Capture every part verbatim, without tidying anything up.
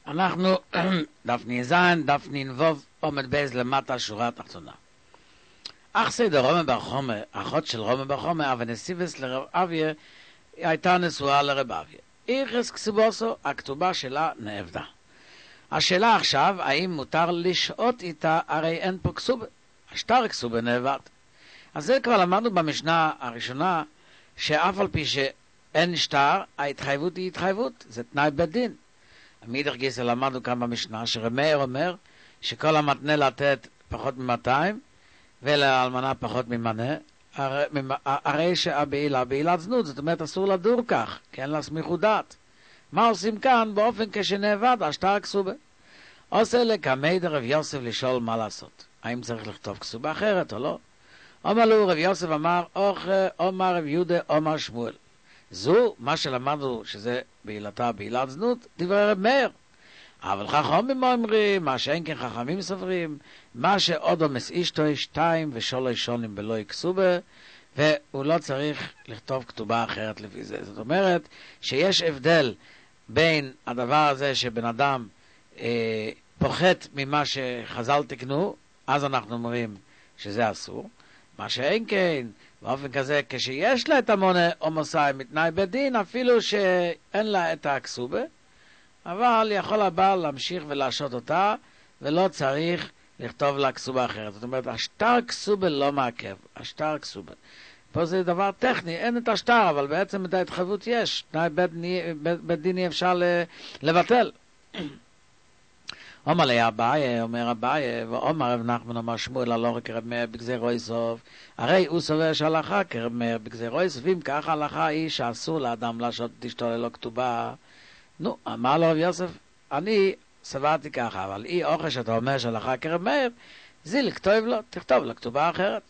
אנחנו דף ניזן, דף ננבוב, עומד בייז למטה, שורה התחתונה. אך סדר רומא בר חומא, אחות של רומא בר חומא, אבל נסיבס לרב אביה, הייתה נשואה לרב אביה. איכס כסיבוסו, הכתובה שלה נאבדה. השאלה עכשיו, האם מותר לשעות איתה, הרי אין פה כסובה. השטר כסובה נאבד. אז זה כבר למדנו במשנה הראשונה, שאף על פי שאין שטר, ההתחייבות היא התחייבות, זה תנאי בית דין. מאידך גיסא למדנו כאן במשנה, שרמאיר אומר שכל המתנה לתת פחות מ-מאתיים, ולאלמנה פחות ממנה, הרי, הרי שהבעילה, בעילת זנות, זאת אומרת אסור לדור כך, כי אין לה סמיכות דעת. מה עושים כאן באופן כשנאבד, השטר כסובה? עושה לקמי דרב יוסף לשאול מה לעשות. האם צריך לכתוב כסובה אחרת או לא? אומר לו רב יוסף אמר, אוכה, אומר רב יהודה, אומר שמואל. זו, מה שלמדנו שזה בעילתה, בעילת זנות, דברי רב מאיר. אבל חכמים אומרים, מה שאין כן חכמים סוברים, מה שעוד אומס אישתו שתיים ושלוש שונים בלא יקסובה, והוא לא צריך לכתוב כתובה אחרת לפי זה. זאת אומרת, שיש הבדל בין הדבר הזה שבן אדם אה, פוחת ממה שחז"ל תקנו, אז אנחנו אומרים שזה אסור. מה שאין כן, באופן כזה, כשיש לה את המונה הומוסאי מתנאי בית דין, אפילו שאין לה את הכסובה, אבל יכול הבעל להמשיך ולהשעות אותה, ולא צריך לכתוב לה כסובה אחרת. זאת אומרת, השטר כסובה לא מעכב, השטר כסובה. פה זה דבר טכני, אין את השטר, אבל בעצם את ההתחייבות יש. תנאי בית, בית, בית דין אי אפשר לבטל. אומר לי אביי, אומר אביי, ואומר רב נחמן אומר שמואל, לא רק רב מאיר בגזירו יסוף, הרי הוא סובר שהלכה כרב מאיר בגזירו יסוף, אם כך ההלכה היא שאסור לאדם להשעות את אשתו ללא כתובה. נו, אמר לו רב יוסף, אני סברתי ככה, אבל אי אוכל שאתה אומר שהלכה כרב מאיר, זה לכתוב לו, תכתוב לו כתובה אחרת.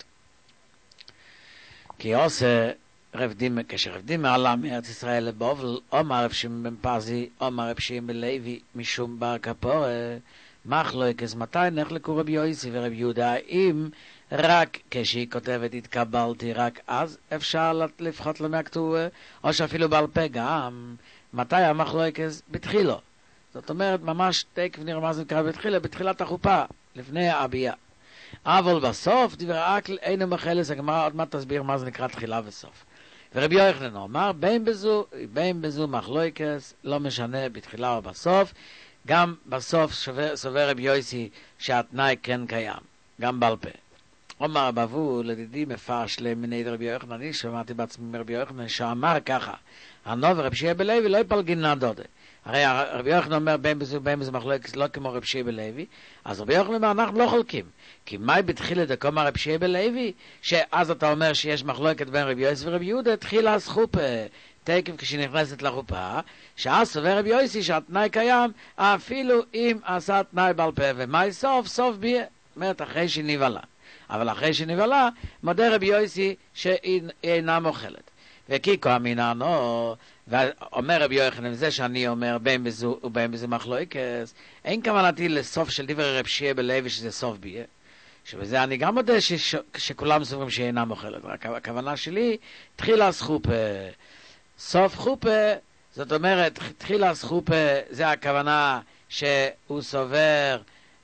כי עושה רב דימה, כשרב דימה עלה מארץ ישראל לבובל, אומר רב שמעון בן פזי, אומר רב שמעון בן לוי, משום בר כפורה, מחלוקת, מתי נחלקו רבי יוסי ורבי יהודה, אם רק כשהיא כותבת התקבלתי, רק אז אפשר לפחות לו מהכתובה, או שאפילו בעל פה גם, מתי המחלוקת? בתחילו. זאת אומרת, ממש תקף נראה מה זה נקרא בתחילה, בתחילת החופה, לפני הביאה. אבל בסוף, דברי אקל, אינו מחלס, הגמרא עוד מעט תסביר מה זה נקרא תחילה וסוף. ורבי יוחנן אומר, בין בזו, בין בזו מחלוקס, לא משנה בתחילה או בסוף, גם בסוף סובר רבי יוסי שהתנאי כן קיים, גם בעל פה. אומר בבו, לדידי מפרש למיני רבי יוחנן, אני שמעתי בעצמי מרבי יוחנן, שאמר ככה, הנובר רבי שיהיה בלוי לא יפלגין נדודה. הרי רבי יוחנן אומר בין בזו, בין בזו מחלוקס, לא כמו רבי שיהיה בלוי, אז רבי יוחנן אומר, אנחנו לא חולקים. כי מהי בתחילה דקום רבי שיהיה בלוי, שאז אתה אומר שיש מחלוקת בין רבי יוסי ורבי יהודה, תחילה הסחופה, תקף כשנכנסת לחופה, שאז סובר רבי יוסי שהתנאי קיים, אפילו אם עשה תנאי בעל פה, ומהי סוף? סוף ביה. זאת אומרת, אחרי שנבלה. אבל אחרי שנבלה, מודה רבי יוסי שהיא אינה מוכלת. וכי כה אמיננו, ואומר רבי יוחנן, זה שאני אומר בין בזו ובין בזו מחלוקס, אין כוונתי לסוף של דברי רבי שיהיה בלוי שזה סוף ביה. שבזה אני גם מודה שש, שכולם סוברים שהיא אינה מוכלת. רק הכוונה שלי, תחילה סחופה. סוף חופה, זאת אומרת, תחילה סחופה, זה הכוונה שהוא סובר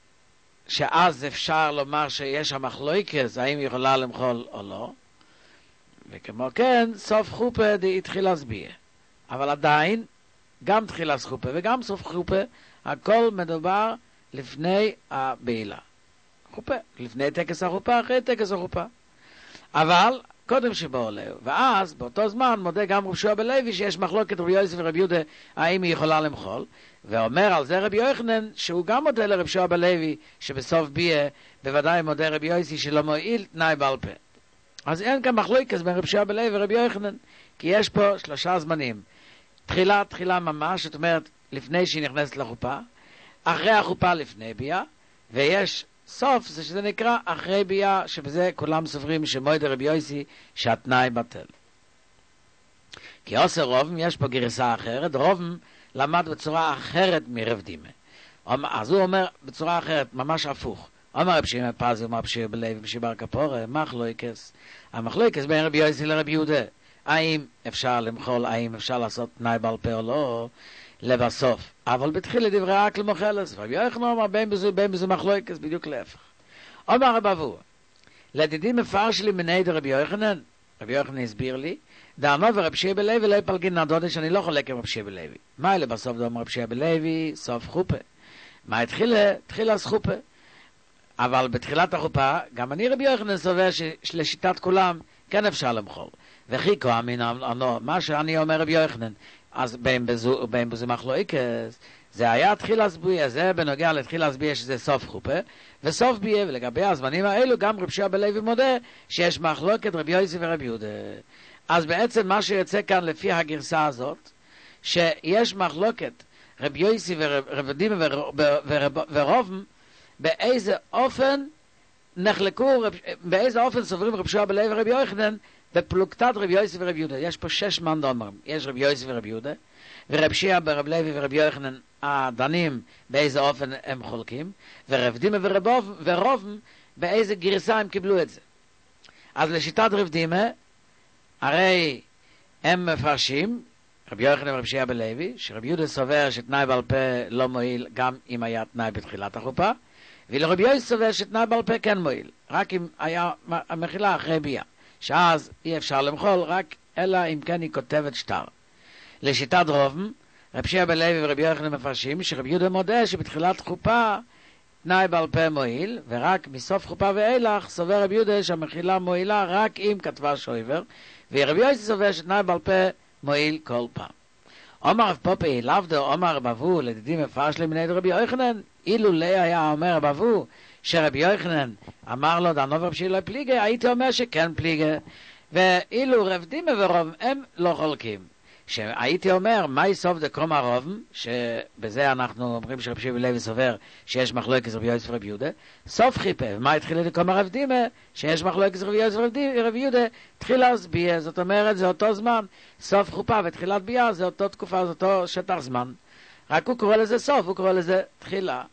שאז אפשר לומר שיש המחלוקת, האם היא יכולה למחול או לא. וכמו כן, סוף חופה די תחילה סביה. אבל עדיין, גם תחילה סחופה וגם סוף חופה, הכל מדובר לפני הבעילה. חופה, לפני טקס החופה, אחרי טקס החופה. אבל קודם שבאו עליו, ואז באותו זמן מודה גם רבי שמעון בן לוי שיש מחלוקת רבי יוסי ורבי יהודה האם היא יכולה למחול, ואומר על זה רבי יוחנן שהוא גם מודה לרבי שמעון בן לוי שבסוף ביה בוודאי מודה רבי יוסי שלא מועיל תנאי בעל פה. אז אין כאן מחלוקת בין רבי שמעון בן לוי ורבי יוחנן, כי יש פה שלושה זמנים. תחילה, תחילה ממש, זאת אומרת לפני שהיא נכנסת לחופה, אחרי החופה לפני ביה, ויש סוף זה שזה נקרא אחרי ביה, שבזה כולם סוברים שמועד רבי יוסי שהתנאי בטל. כי עושה רובם, יש פה גרסה אחרת, רובם למד בצורה אחרת מרב דימה. אז הוא אומר בצורה אחרת, ממש הפוך. אומר רב שמעון בן פזי, אומר רב שמעון בן לוי, רבי בר כפורה, מחלוקת. המחלוקת בין רבי יוסי לרבי יהודה. האם אפשר למחול, האם אפשר לעשות תנאי בעל פה או לא? לבסוף. אבל בתחילה דברי אקל מוחלס, רבי יוחנן אומר בין בזה, בין בזה מחלוקת, בדיוק להפך. אומר רב אבוה, לדידי מפרש לי מנהי דרבי יוחנן, רבי יוחנן הסביר לי, דענו ורב שיעה בלוי לא יפלגין נדודה שאני לא חולק עם רב שיעה בלוי. מה אלה בסוף דום רב שיעה בלוי? סוף חופה. מה התחילה? התחילה אז חופה. אבל בתחילת החופה, גם אני רבי יוחנן סובר שלשיטת כולם כן אפשר למחול. וכי כה אמין אנו, מה שאני אומר רבי יוחנן, אז בין בזו, בין בזו מחלוקס, זה היה תחילה סבויה, זה בנוגע לתחילה סבויה שזה סוף חופה, וסוף ביה, ולגבי הזמנים האלו גם רב שיעה בלוי מודה שיש מחלוקת רבי יוסי ורבי יהודה. אז בעצם מה שיוצא כאן לפי הגרסה הזאת, שיש מחלוקת רבי יוסי ורב דימה ורובם, באיזה אופן נחלקו, באיזה אופן סוברים רב שיעה בלוי ורבי יוחנן בפלוגתת רבי יוסי ורבי יהודה. יש פה שש מן דומרים, יש רבי יוסי ורבי יהודה, ורב שיעה ברב לוי ורבי יוחנן הדנים באיזה אופן הם חולקים, ורב דימה ורובם באיזה גרסה הם קיבלו את זה. אז לשיטת רב דימה, הרי הם מפרשים, רבי יוחנן ורב שיעה בלוי, שרבי יהודה סובר שתנאי בעל פה לא מועיל גם אם היה תנאי בתחילת החופה, ולרבי יוסי סובר שתנאי בעל פה כן מועיל, רק אם היה המחילה אחרי ביה, שאז אי אפשר למחול, רק אלא אם כן היא כותבת שטר. לשיטת רובם, רב שיעה בלוי ורבי יוחנן מפרשים שרבי יהודה מודה שבתחילת חופה תנאי בעל פה מועיל, ורק מסוף חופה ואילך סובר רבי יהודה שהמחילה מועילה רק אם כתבה שויבר, ורבי יוסי סובר שתנאי בעל פה מועיל כל פעם. אומר רב פופי, לאו דו אומר רב אבו, לדידי מפרש למנהי רבי יוחנן, אילו לי היה אומר רב אבו, שרבי יוחנן אמר לו, דענו ורב שיעה לא פליגה, הייתי אומר שכן פליגה, ואילו רב דימה ורוב הם לא חולקים. שהייתי אומר, מה יסוף דקום הרוב, שבזה אנחנו אומרים שרב שיעה בלוי סובר שיש מחלוקת רבי יוסי ורבי יהודה, סוף חיפה, ומה התחילה דקום הרב דימה, שיש מחלוקת רבי יוסי ורבי יהודה, תחילה אז ביה, זאת אומרת, זה אותו זמן, סוף חופה ותחילת ביה, זה אותו תקופה, זה אותו שטח זמן, רק הוא קורא לזה סוף, הוא קורא לזה תחילה.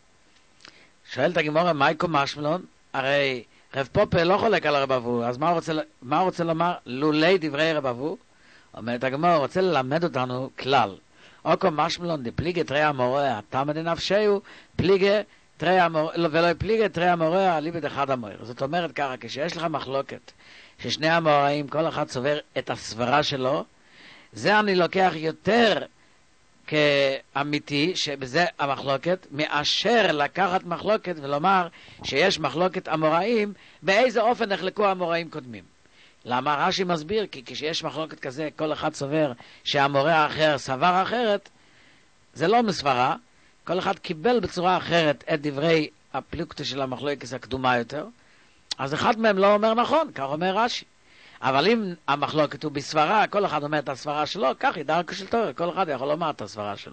שואלת הגמרא, מה יקום משמלון? הרי רב פופה לא חולק על הרב אבו, אז מה הוא רוצה, מה הוא רוצה לומר? לולי דברי רב אבו? אומרת הגמרא, רוצה ללמד אותנו כלל. אוקו משמלון די פליגה תרי המורה, תמא דנפשהו, פליגה תרי המורה, ולא פליגה תרי המורה, אליבד אחד המורה. זאת אומרת ככה, כשיש לך מחלוקת, ששני המוראים, כל אחד סובר את הסברה שלו, זה אני לוקח יותר כאמיתי, שבזה המחלוקת, מאשר לקחת מחלוקת ולומר שיש מחלוקת המוראים, באיזה אופן נחלקו המוראים קודמים. למה רש"י מסביר? כי כשיש מחלוקת כזה, כל אחד סובר שהמורה האחר סבר אחרת, זה לא מסברה, כל אחד קיבל בצורה אחרת את דברי הפלוגתא של המחלוקת הקדומה יותר, אז אחד מהם לא אומר נכון, כך אומר רש"י. אבל אם המחלוקת הוא בסברה, כל אחד אומר את הסברה שלו, כך היא דרכו של תורה, כל אחד יכול לומר את הסברה שלו.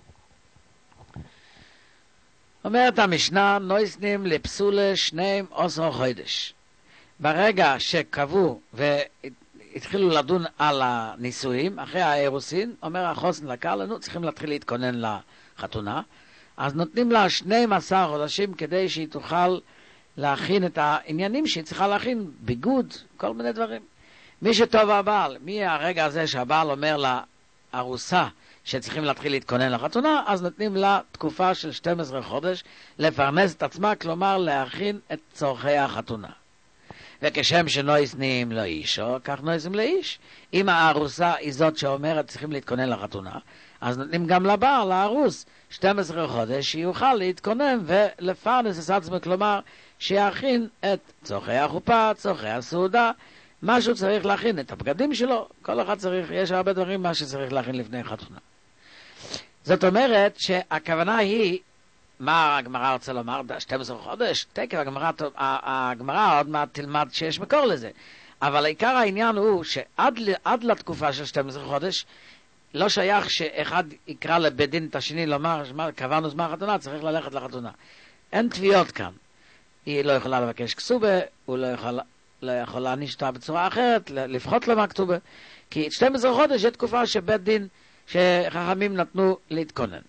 אומרת המשנה, נויסנים לפסולה שניהם עשר חודש. ברגע שקבעו והתחילו לדון על הנישואים, אחרי האירוסין, אומר החוסן לקר לנו, צריכים להתחיל להתכונן לחתונה, אז נותנים לה שנים עשר חודשים כדי שהיא תוכל להכין את העניינים שהיא צריכה להכין, ביגוד, כל מיני דברים. מי שטוב הבעל, מי הרגע הזה שהבעל אומר לארוסה שצריכים להתחיל להתכונן לחתונה, אז נותנים לה תקופה של שנים עשר חודש לפרנס את עצמה, כלומר להכין את צורכי החתונה. וכשם שנויסנים לא אישו, כך נויסים לאיש. אם הארוסה היא זאת שאומרת צריכים להתכונן לחתונה, אז נותנים גם לבעל, לארוס, שנים עשר חודש, שיוכל להתכונן ולפרנס את עצמו, כלומר שיכין את צורכי החופה, צורכי הסעודה, משהו צריך להכין, את הבגדים שלו, כל אחד צריך, יש הרבה דברים מה שצריך להכין לפני חתונה. זאת אומרת שהכוונה היא, מה הגמרא רוצה לומר? שנים עשר חודש? תקף, הגמרא, הגמרא עוד מעט תלמד שיש מקור לזה. אבל העיקר העניין הוא שעד עד לתקופה של שנים עשר חודש, לא שייך שאחד יקרא לבית דין את השני לומר, קבענו זמן חתונה, צריך ללכת לחתונה. אין תביעות כאן. היא לא יכולה לבקש כסובה, הוא לא יכול, לא יכול להעניש אותה בצורה אחרת, לפחות לו מהכתובה. כי שנים עשר חודש היא תקופה שבית דין, שחכמים נתנו להתכונן.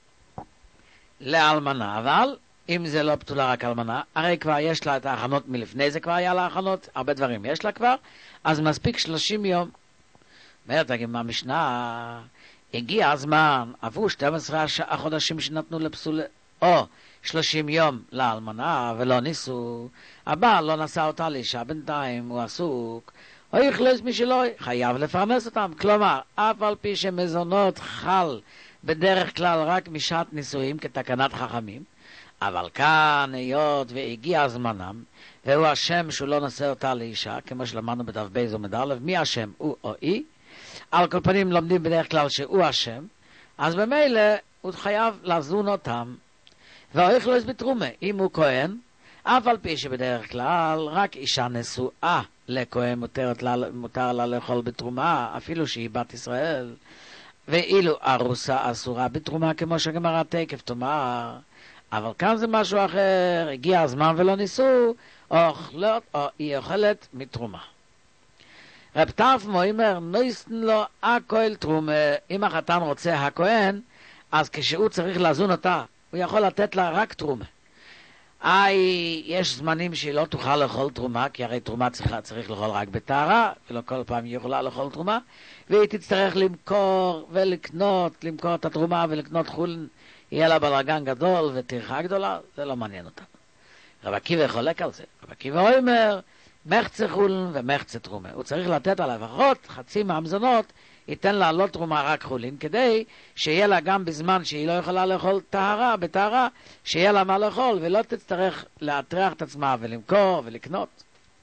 לאלמנה, אבל אם זה לא פתולה רק אלמנה, הרי כבר יש לה את ההכנות מלפני זה, כבר היה לה הכנות, הרבה דברים יש לה כבר, אז מספיק שלושים יום. אומרת הגמרא המשנה, הגיע הזמן, עברו שנים עשר החודשים שנתנו לפסול, או שלושים יום לאלמנה ולא ניסו, הבעל לא נשא אותה לאישה, בינתיים הוא עסוק, או יכלוס מי שלא, חייב לפרנס אותם. כלומר, אף על פי שמזונות חל בדרך כלל רק משעת נישואים כתקנת חכמים, אבל כאן היות והגיע הזמנם, והוא השם שהוא לא נשא אותה לאישה, כמו שלמדנו בדף בייז עמוד א', מי השם, הוא או היא, על כל פנים לומדים בדרך כלל שהוא השם, אז במילא הוא חייב לזון אותם, והאיכלוס בתרומה, אם הוא כהן, אף על פי שבדרך כלל רק אישה נשואה לכהן מותרת לה, מותר לה לאכול בתרומה, אפילו שהיא בת ישראל, ואילו ארוסה אסורה בתרומה, כמו שהגמרא תקף תאמר, אבל כאן זה משהו אחר, הגיע הזמן ולא ניסו, אוכלות, או היא אוכלת מתרומה. רב טרפמו אומר, נויסן לו הכהל תרומה, אם החתן רוצה הכהן, אז כשהוא צריך לזון אותה, הוא יכול לתת לה רק תרומה. איי, יש זמנים שהיא לא תוכל לאכול תרומה, כי הרי תרומה צריכה, צריך לאכול רק בטהרה, ולא כל פעם היא יכולה לאכול תרומה, והיא תצטרך למכור ולקנות, למכור את התרומה ולקנות חולין, יהיה לה בלגן גדול וטרחה גדולה, זה לא מעניין אותנו. רב עקיבא חולק על זה. רב עקיבא אומר, מחצה חולין ומחצה תרומה. הוא צריך לתת עליו לפחות חצי מהמזונות, ייתן לה לא תרומה רק חולין, כדי שיהיה לה גם בזמן שהיא לא יכולה לאכול טהרה, בטהרה, שיהיה לה מה לאכול, ולא תצטרך להטרח את עצמה ולמכור ולקנות.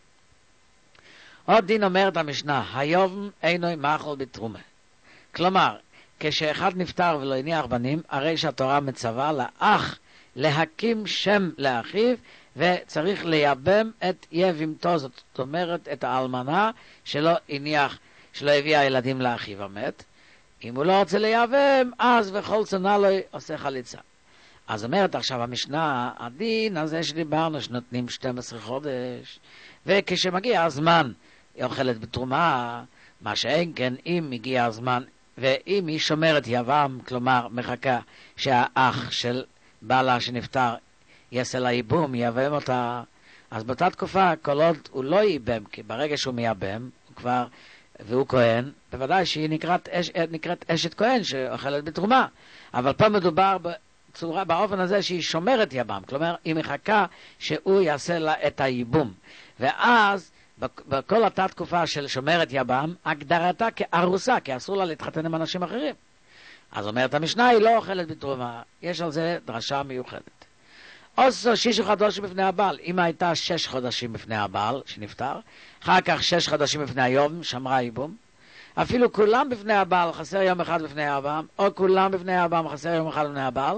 עוד דין אומרת המשנה, היום אינו מאכול בתרומה. כלומר, כשאחד נפטר ולא הניח בנים, הרי שהתורה מצווה לאח להקים שם לאחיו, וצריך לייבם את יבימתו, זאת אומרת את האלמנה שלא הניח, שלא הביא הילדים לאחיו המת. אם הוא לא רוצה לייבם, אז וכל צונה לו עושה חליצה. אז אומרת עכשיו המשנה, הדין הזה שדיברנו שנותנים שנים עשר חודש, וכשמגיע הזמן היא אוכלת בתרומה, מה שאין כן, אם הגיע הזמן, ואם היא שומרת יבם, כלומר מחכה שהאח של בעלה שנפטר יעשה לה ייבום, ייבם אותה, אז באותה תקופה כל עוד הוא לא ייבם, כי ברגע שהוא מייבם, הוא כבר, והוא כהן, בוודאי שהיא נקראת, אש, נקראת אשת כהן שאוכלת בתרומה, אבל פה מדובר בצורה, באופן הזה שהיא שומרת יבם, כלומר היא מחכה שהוא יעשה לה את הייבום, ואז בכל אותה תקופה של שומרת יבם, הגדרתה כארוסה, כי אסור לה להתחתן עם אנשים אחרים. אז אומרת המשנה, היא לא אוכלת בתרומה, יש על זה דרשה מיוחדת. עושה שישה חודשים בפני הבעל, אם הייתה שש חודשים בפני הבעל שנפטר, אחר כך שש חודשים בפני היום, שמרה ייבום, אפילו כולם בפני הבעל, חסר יום אחד בפני הבעל, או כולם בפני הבעל, חסר יום אחד בפני הבעל,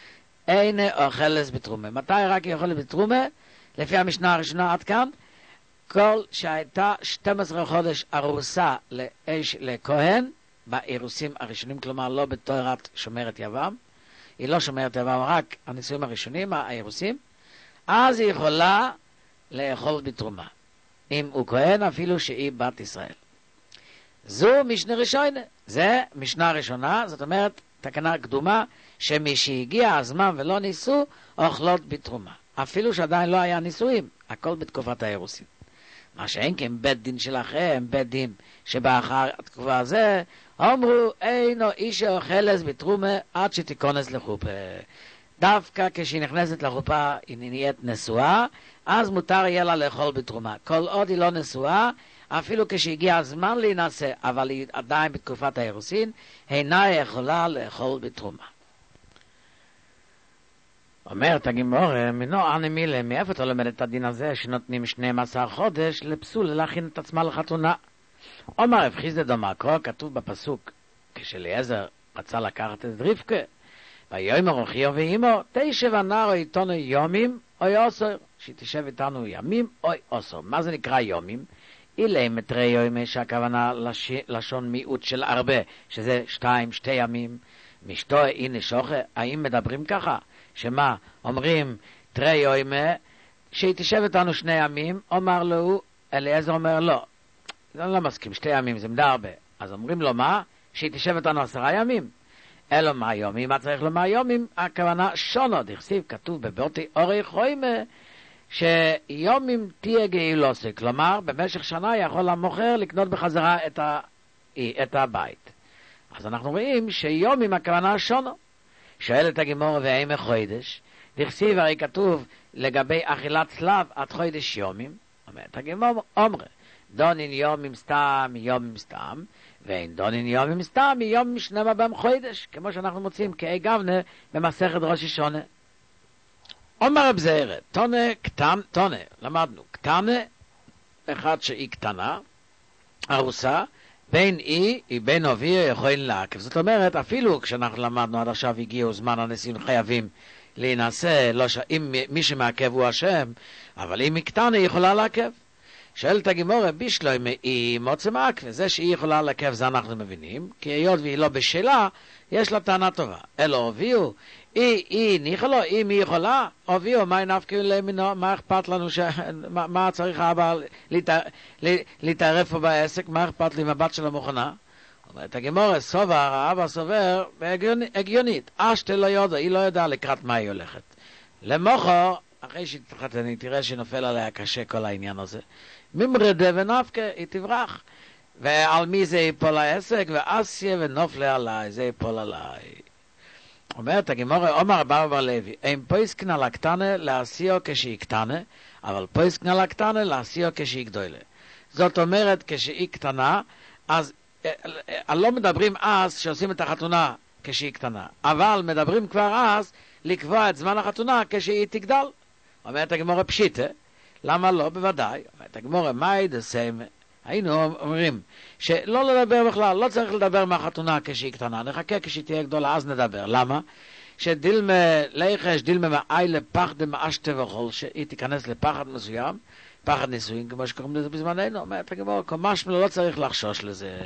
אין אוכלת בתרומה. מתי רק היא אוכלת בתרומה? לפי המשנה הראשונה עד כאן, כל שהייתה שנים עשר חודש ארוסה לאש, לכהן, באירוסים הראשונים, כלומר לא בתורת שומרת יבם, היא לא שומרת יבם, רק הנישואים הראשונים, האירוסים, אז היא יכולה לאכול בתרומה. אם הוא כהן, אפילו שהיא בת ישראל. זו משנה ראשונה, זה משנה ראשונה, זאת אומרת, תקנה קדומה, שמי שהגיע הזמן ולא ניסו, אוכלות בתרומה. אפילו שעדיין לא היה נישואים, הכל בתקופת האירוסים. מה שאין כן בית דין שלכם, בית דין שבאחר התקופה הזה, אמרו, אינו איש אוכלת בתרומה עד שתיכנס לחופה. דווקא כשהיא נכנסת לחופה, היא נהיית נשואה, אז מותר יהיה לה לאכול בתרומה. כל עוד היא לא נשואה, אפילו כשהגיע הזמן להינשא, אבל היא עדיין בתקופת האירוסין, אינה יכולה לאכול בתרומה. אומרת הגימורה, מינו אני מילה, מאיפה אתה לומד את הדין הזה שנותנים שנים עשר חודש לפסול להכין את עצמה לחתונה? אומר רב חיסדא דמקרו, כתוב בפסוק, כשאליעזר רצה לקחת את רבקה, ויאמר אחיו ואימו, תשב הנער איתנו יומים או עשר, שהיא תשב איתנו ימים או עשר. מה זה נקרא יומים? אילי מטרי יומי, שהכוונה לש... לשון מיעוט של הרבה, שזה שתיים, שתי ימים, משתו הנה שוחה. האם מדברים ככה? שמה, אומרים תרי יומי, שהיא תשב איתנו שני ימים, אומר לו, אליעזר אומר לא, אני לא מסכים, שתי ימים זה מדי הרבה. אז אומרים לו מה? שהיא תשב איתנו עשרה ימים. אלו מה יומים, מה צריך לומר יומים? הכוונה שונו, דכסיב, כתוב בבותי אורי חוימה, שיומים תהיה גאילוסי, כלומר במשך שנה יכול המוכר לקנות בחזרה את, ה... את הבית. אז אנחנו רואים שיום עם הכוונה שונו. שואלת הגמור והאם החודש, דכסיב הרי כתוב לגבי אכילת צלב עד חודש יומים, אומרת הגמור אומרה, דונין יומים סתם יומים סתם, ואין דונין יומים סתם יום משנמה בהם חודש, כמו שאנחנו מוצאים כאי גבנה במסכת ראש השונה. אומר רב זעירא, תונה קטן, תונה, למדנו, קטנה, אחד שהיא קטנה, ארוסה, בין אי, היא בין אביה יכולים לעקב. זאת אומרת, אפילו כשאנחנו למדנו עד עכשיו הגיעו זמן הנשיאים חייבים להינשא, לא ש... אם מי שמעכב הוא השם, אבל אם היא קטנה היא יכולה לעכב. שואלת הגמורה, בישלוי היא מוצא מעכב, זה שהיא יכולה לעכב זה אנחנו מבינים, כי היות והיא לא בשלה, יש לה טענה טובה. אלא אביהו, היא, היא ניחה לו, אם היא יכולה, אביהו, מה נפקא למינו, מה אכפת לנו, ש... מה, מה צריך האבא להתערב פה בעסק, מה אכפת לי עם הבת של המוכנה? אומרת הגמורה, סובר, האבא סובר, הגיונית, אשתה לא יודע, היא לא יודעה לקראת מה היא הולכת. למוחו, אחרי שתתחתני, תראה שנופל עליה קשה כל העניין הזה, ממרדה ונפקא, היא תברח. ועל מי זה ייפול העסק, ואסיה ונופלה עליי, זה ייפול עליי. אומרת הגמורה, אומר רבא בר לוי, אין פויסקן על הקטנה לעשיו כשהיא קטנה, אבל פויסקן על הקטנה לעשיו כשהיא גדולה. זאת אומרת, כשהיא קטנה, אז לא מדברים אז שעושים את החתונה כשהיא קטנה, אבל מדברים כבר אז לקבוע את זמן החתונה כשהיא תגדל. אומרת הגמורה פשיטה, למה לא? בוודאי. אומרת הגמורה, מהי דסיימה? היינו אומרים שלא לדבר בכלל, לא צריך לדבר מהחתונה כשהיא קטנה, נחכה כשהיא תהיה גדולה, אז נדבר. למה? שדילמה ליחש, דילמה מאי לפחד מאשתה וכל, שהיא תיכנס לפחד מסוים, פחד נישואין, כמו שקוראים לזה בזמננו. אומרת הגמורה, משמע לא צריך לחשוש לזה.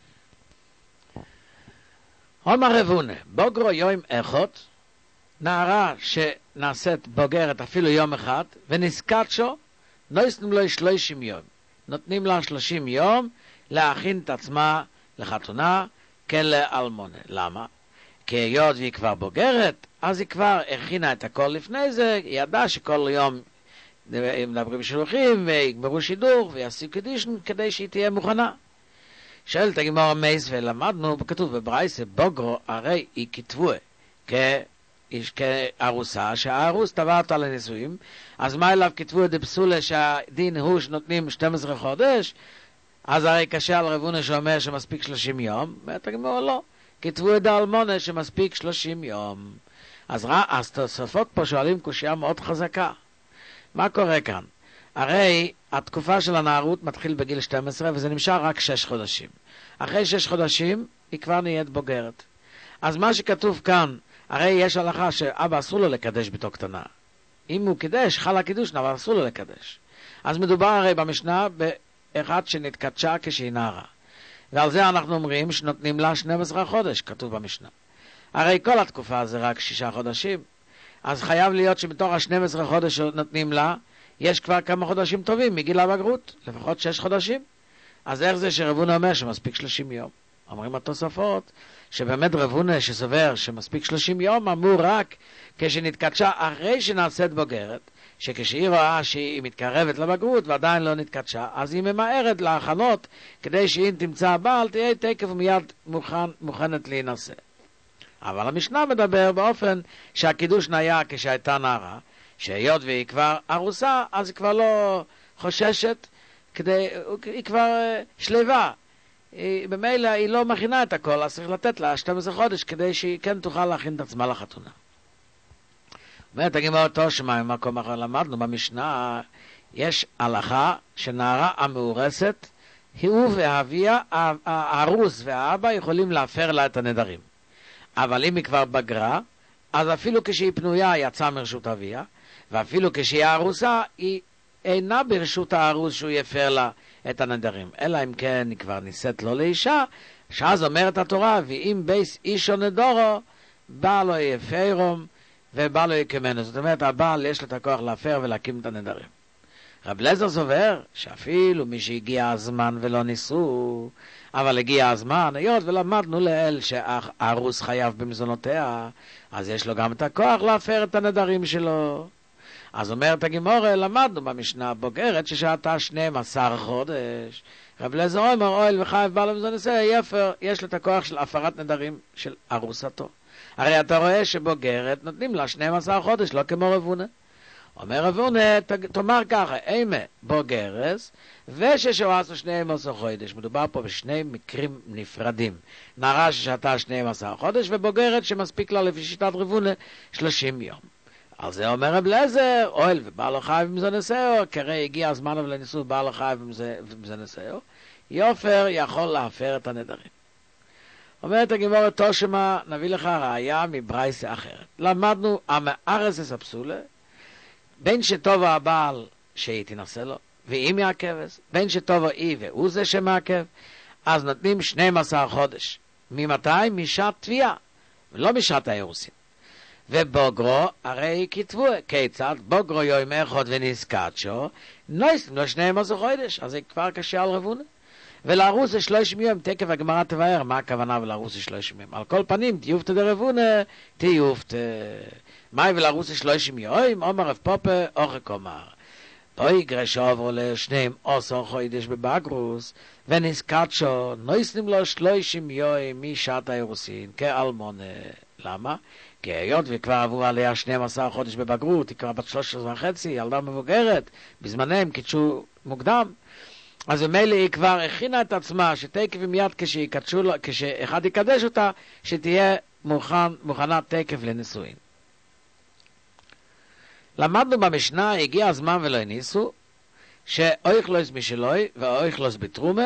אומר רבונה, בוגרו יום אחד, נערה שנעשית בוגרת אפילו יום אחד, ונזכת שו, נויסנים לו שלושים יום. נותנים לה שלושים יום להכין את עצמה לחתונה כלאלמונה. למה? כי היות והיא כבר בוגרת, אז היא כבר הכינה את הכל לפני זה, היא ידעה שכל יום מדברים שלוחים ויגמרו שידור ויעשו קדישן כדי שהיא תהיה מוכנה. שואלת הגמרא מייס, ולמדנו, כתוב בברייתא, בוגרו הרי היא כתבוה כארוסה, שהארוס תבע אותה לנישואים, אז מה אליו כתבוה דפסולה שהדין הוא שנותנים שנים עשר חודש, אז הרי קשה על רבונה שאומר שמספיק שלושים יום, אומרת הגמרא לא, כתבוה דאלמונה שמספיק שלושים יום. אז, אז תוספות פה שואלים קושיה מאוד חזקה. מה קורה כאן? הרי התקופה של הנערות מתחיל בגיל שתים עשרה וזה נמשך רק שש חודשים. אחרי שש חודשים היא כבר נהיית בוגרת. אז מה שכתוב כאן, הרי יש הלכה שאבא אסור לו לקדש בתו קטנה. אם הוא קידש, חל הקידוש, אבל אסור לו לקדש. אז מדובר הרי במשנה באחד שנתקדשה כשהיא נערה. ועל זה אנחנו אומרים שנותנים לה שנים עשר חודש, כתוב במשנה. הרי כל התקופה זה רק שישה חודשים. אז חייב להיות שבתוך ה-שנים עשר חודש נותנים לה, יש כבר כמה חודשים טובים מגיל הבגרות, לפחות שש חודשים. אז איך זה שרבונה אומר שמספיק שלושים יום? אומרים התוספות, שבאמת רבונה שסובר שמספיק שלושים יום, אמור רק כשנתקדשה אחרי שנעשית בוגרת, שכשהיא רואה שהיא מתקרבת לבגרות ועדיין לא נתקדשה, אז היא ממהרת להכנות, כדי שהיא תמצא בעל, תהיה תקף ומיד מוכן, מוכנת להינשא. אבל המשנה מדבר באופן שהקידוש נהיה כשהייתה נערה, שהיות והיא כבר ארוסה, אז היא כבר לא חוששת, כדי, היא כבר שלווה. היא, במילא היא לא מכינה את הכל, אז צריך לתת לה שנים עשר חודש, כדי שהיא כן תוכל להכין את עצמה לחתונה. אומרת הגמרא תושמע, במקום אחר למדנו במשנה, יש הלכה שנערה המאורסת, הוא ואביה, הארוס והאבא יכולים להפר לה את הנדרים. אבל אם היא כבר בגרה, אז אפילו כשהיא פנויה יצאה מרשות אביה, ואפילו כשהיא ארוסה, היא אינה ברשות הארוס שהוא יפר לה את הנדרים. אלא אם כן היא כבר נישאת לו לאישה, שאז אומרת התורה, ואם בייס אישו נדורו, בא לו יפרום, ובא לו יקמנו. זאת אומרת, הבעל יש לו את הכוח להפר ולהקים את הנדרים. רב לזר סובר שאפילו מי שהגיע הזמן ולא ניסו, אבל הגיע הזמן, היות ולמדנו לאל שהארוס חייב במזונותיה, אז יש לו גם את הכוח להפר את הנדרים שלו. אז אומרת הגמורה, למדנו במשנה הבוגרת ששהתה שנים עשר חודש. רב אליעזר אומר, אוהל וחייב בעל המזונסה, יפר, יש לו את הכוח של הפרת נדרים של ארוסתו. הרי אתה רואה שבוגרת נותנים לה שנים עשר חודש, לא כמו רבונה. אומר רבונה, תאמר ככה, אימה בוגרס, וששועסו שנים עשר חודש. מדובר פה בשני מקרים נפרדים. נערה ששהתה שנים עשר חודש, ובוגרת שמספיק לה לפי שיטת רבונה שלושים יום. על זה אומר רב אליעזר, אוהל ובעל החייב במזונסהו, כרי הגיע הזמן אבל לניסו בעל החייב במזונסהו, יופר יכול להפר את הנדרים. אומרת הגמורה תושמה, נביא לך ראיה מברייסה אחרת. למדנו, המארס הפסולה, בין שטוב הבעל שהיא תנסה לו, ואם יעכבס, בין שטוב היא והוא זה שמעכב, אז נותנים שנים עשר חודש. ממתי? משעת תביעה, ולא משעת האירוסין. ובוגרו, הרי כתבו, כיצד בוגרו יום אחד ונזקצ'ו, נויסים לו שנים עשר חודש, אז זה כבר קשה על רבונה. ולארוס זה שלושים יום, תקף הגמרא תבאר, מה הכוונה ולארוס זה שלושים יום? על כל פנים, תיופתא דרבונה, תיופתא. מאי ולארוס זה שלושים יום, אומר רב פופה, אוכק אומר. בואי גרשוב עולה שנים עשר חודש בבגרוס, ונזקצ'ו, נויסים לו שלושים יום משעת האירוסין, כאלמונה. למה? כי היות וכבר עברו עליה שנים עשר חודש בבגרות, היא כבר בת שלוש עשרה וחצי, ילדה מבוגרת, בזמנהם קידשו מוקדם, אז במילא היא כבר הכינה את עצמה, שתקף מיד כשאחד יקדש אותה, שתהיה מוכן, מוכנה תקף לנישואין. למדנו במשנה, הגיע הזמן ולא הניסו, שאויכלוס משלוי ואויכלוס בתרומה,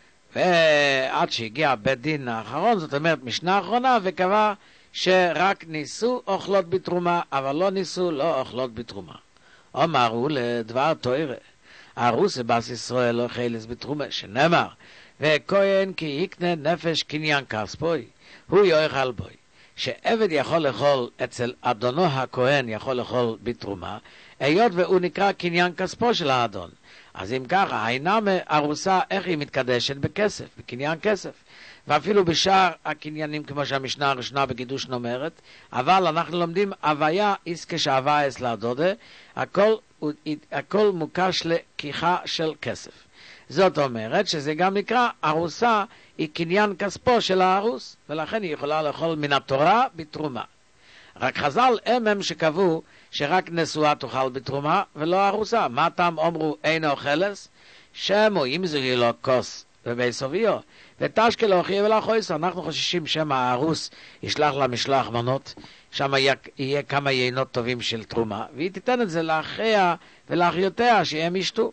ועד שהגיע בית דין האחרון, זאת אומרת משנה האחרונה, וקבע שרק ניסו אוכלות בתרומה, אבל לא ניסו לא אוכלות בתרומה. אמרו לדבר תוירה, ארוס בס ישראל לא חילס בתרומה, שנאמר, וכהן כי יקנה נפש קניין כספוי, הוא יאכל בוי. שעבד יכול לאכול אצל אדונו הכהן יכול לאכול בתרומה, היות והוא נקרא קניין כספו של האדון. אז אם ככה, העינמה ארוסה, איך היא מתקדשת? בכסף, בקניין כסף. ואפילו בשאר הקניינים, כמו שהמשנה הראשונה בקידוש נאמרת, אבל אנחנו לומדים הוויה איסקה שהוויה אצל הדודה, הכל, הכל מוקש לקיחה של כסף. זאת אומרת שזה גם נקרא, ארוסה היא קניין כספו של הארוס, ולכן היא יכולה לאכול מן התורה בתרומה. רק חז"ל הם הם שקבעו שרק נשואה תאכל בתרומה ולא ארוסה. מה טעם אמרו אין אוכלס? שמו אם זה לא כוס ובסוביו ותשקל אוכי ולאחויסו. אנחנו חוששים שמה הארוס ישלח לה משלח מנות, שם יהיה, יהיה כמה יינות טובים של תרומה, והיא תיתן את זה לאחיה ולאחיותיה שהם ישתו.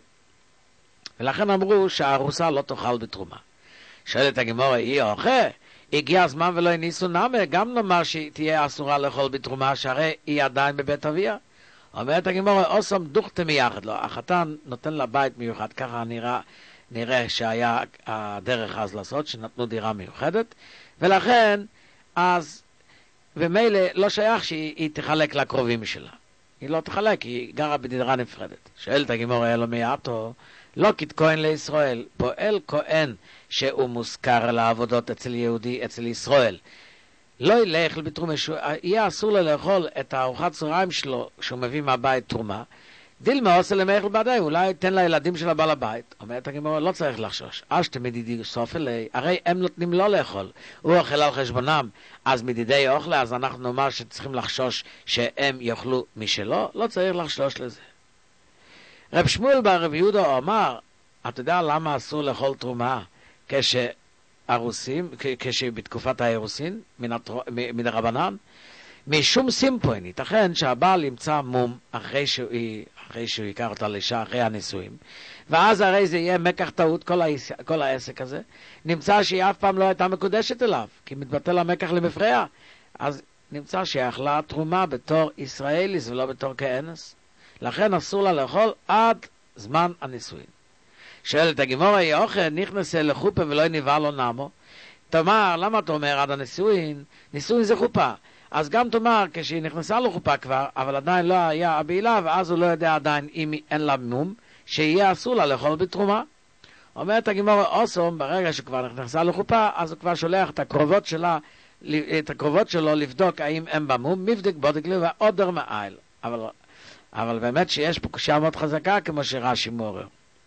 ולכן אמרו שהארוסה לא תאכל בתרומה. שואלת הגמורה, היא אוכל? הגיע הזמן ולא הניסו נמה, גם נאמר שהיא תהיה אסורה לאכול בתרומה, שהרי היא עדיין בבית אביה. אומרת הגמורה, אוסם דוכתם יחד לו, החתן נותן לה בית מיוחד, ככה נראה, נראה שהיה הדרך אז לעשות, שנתנו דירה מיוחדת, ולכן, אז, ומילא לא שייך שהיא תחלק לקרובים שלה. היא לא תחלק, היא גרה בדירה נפרדת. שואלת הגמורה, אלו מייעתו, לא כתכהן לישראל, פועל כהן שהוא מוזכר לעבודות אצל יהודי, אצל ישראל. לא ילך בתרומה, יהיה אסור לו לאכול את הארוחת צהריים שלו, שהוא מביא מהבית תרומה, דילמה עושה למאכל בעדי, אולי ייתן לילדים של הבעל הבית. אומרת הגמורה, לא צריך לחשוש. אז תמדידי סוף אלי, הרי הם נותנים לא לאכול. הוא אוכל על חשבונם, אז מדידי אוכלה, אז אנחנו נאמר שצריכים לחשוש שהם יאכלו משלו, לא צריך לחשוש לזה. רב שמואל ברב יהודה אמר, אתה יודע למה אסור לאכול תרומה כשארוסים, כשבתקופת האירוסין, מן הרבנן? משום סימפוין, ייתכן שהבעל ימצא מום אחרי שהוא, אחרי שהוא ייקח אותה לאישה אחרי הנישואים, ואז הרי זה יהיה מקח טעות כל, העס, כל העסק הזה, נמצא שהיא אף פעם לא הייתה מקודשת אליו, כי מתבטל המקח למפרע, אז נמצא שאכלה תרומה בתור ישראליס ולא בתור כאנס, לכן אסור לה לאכול עד זמן הנישואין. שואלת הגמורה, היא אוכל נכנס לחופה ולא נבעה לו נמו, תאמר, למה אתה אומר עד הנישואין? נישואין זה חופה. אז גם תאמר, כשהיא נכנסה לחופה כבר, אבל עדיין לא היה הבעילה, ואז הוא לא יודע עדיין אם אין לה מום, שיהיה אסור לה לאכול בתרומה. אומרת הגמורה, אוסום, ברגע שכבר נכנסה לחופה, אז הוא כבר שולח את הקרובות שלה, את הקרובות שלו לבדוק האם אין בה מום, מבדק בודק לי ועודר מעיל. אבל אבל באמת שיש פה קושיה מאוד חזקה, כמו שרש"י מעורר.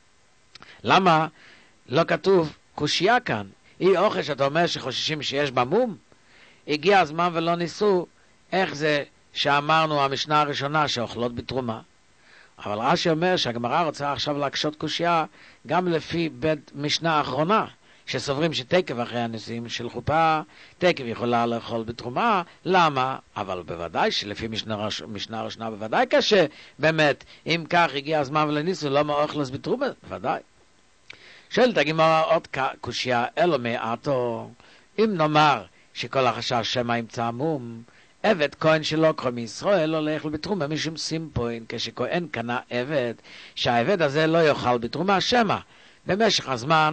למה לא כתוב קושיה כאן? היא אוכל שאתה אומר שחוששים שיש בה מום? הגיע הזמן ולא ניסו, איך זה שאמרנו המשנה הראשונה שאוכלות בתרומה? אבל רש"י אומר שהגמרא רוצה עכשיו להקשות קושיה גם לפי בית משנה האחרונה, שסוברים שתקף אחרי הניסים של חופה, תקף יכולה לאכול בתרומה. למה? אבל בוודאי שלפי משנה, משנה ראשונה בוודאי קשה, באמת, אם כך הגיע הזמן ולניסו, לא מאוכלס בתרומה, בוודאי. שואלת הגמרא עוד קושיה, אלו מעטו, אם נאמר שכל החשש שמא ימצא מום, עבד כהן שלא קרא מישראל לא לאכול בתרומה משום סימפוין, כשכהן קנה עבד, שהעבד הזה לא יאכל בתרומה, שמא במשך הזמן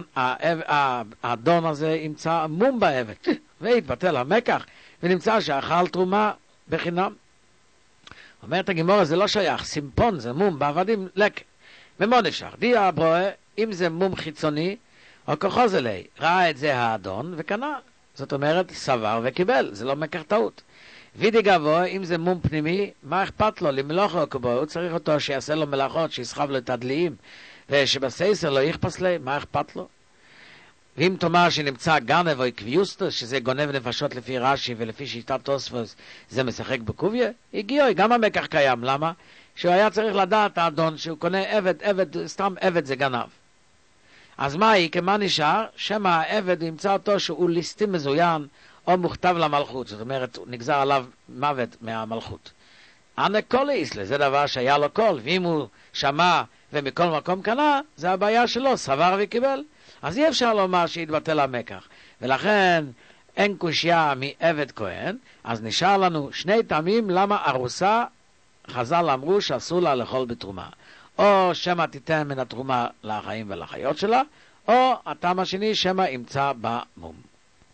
האדון הזה ימצא מום בעבד, והתבטל המקח, ונמצא שאכל תרומה בחינם. אומרת הגמרא, זה לא שייך, סימפון זה מום בעבדים לקה. ומה נפשר? דיה ברואה, אם זה מום חיצוני, או כוחו זה לי, ראה את זה האדון וקנה. זאת אומרת, סבר וקיבל, זה לא מקח טעות. וידי גבוה, אם זה מום פנימי, מה אכפת לו? למלאכו או כבו, הוא צריך אותו שיעשה לו מלאכות, שיסחב לו את הדליים, ושבסייסר לא יכפס לי, מה אכפת לו? ואם תאמר שנמצא גנב או קביוסטוס, שזה גונב נפשות לפי רש"י ולפי שיטת תוספוס, זה משחק בקוביה? הגיע, גם המקח קיים. למה? שהוא היה צריך לדעת האדון שהוא קונה עבד, עבד, סתם עבד זה גנב. אז מה היא? כמה נשאר? שמא העבד ימצא אותו שהוא ליסטים מזוין או מוכתב למלכות, זאת אומרת, הוא נגזר עליו מוות מהמלכות. אנה כל איסלה, זה דבר שהיה לו קול, ואם הוא שמע ומכל מקום קנה, זה הבעיה שלו, סבר וקיבל. אז אי אפשר לומר שהתבטל המקח, ולכן אין קושיה מעבד כהן. אז נשאר לנו שני טעמים למה ארוסה, חז"ל אמרו שאסור לה לאכול בתרומה. או שמא תיתן מן התרומה לחיים ולחיות שלה, או הטעם השני שמא ימצא בה מום.